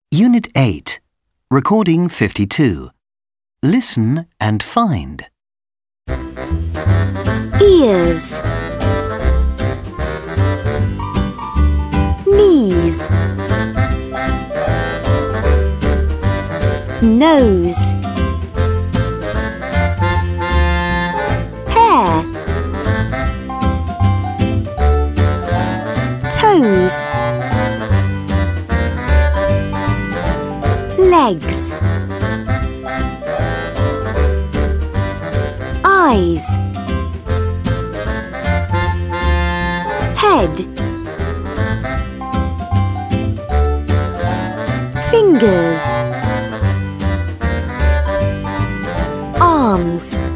Unit 8, Recording 52. Listen and find. Ears, knees, nose, hair, toes, legs, eyes, head, fingers, arms,